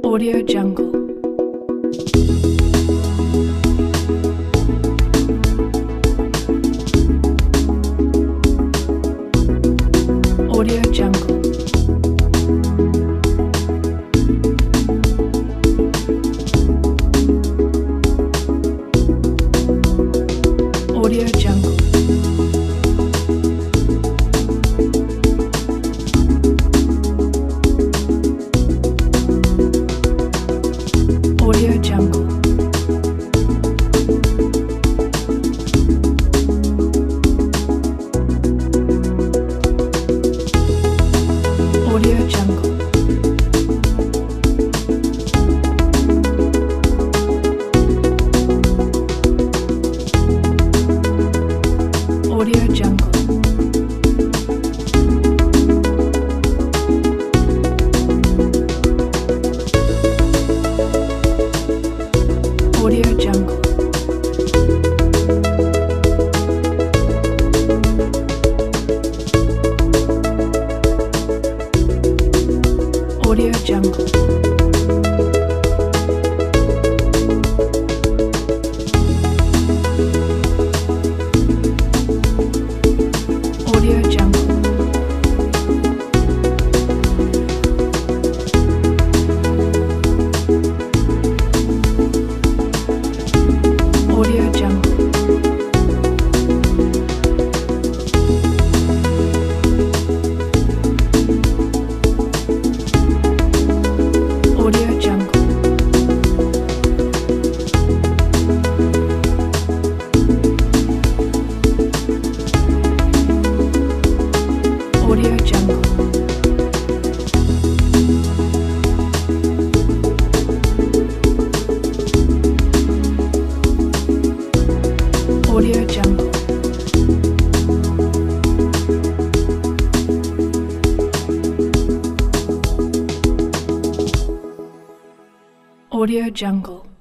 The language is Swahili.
Audio Jungle. Audio Jungle. Audio Jungle. Audio Jungle. Audio Jungle. Audio Jungle. Audio Jungle. Audio Jungle. Audio Jungle. Audio Jungle. Audio Jungle. Audio Jungle. Audio Jungle. Audio Jungle.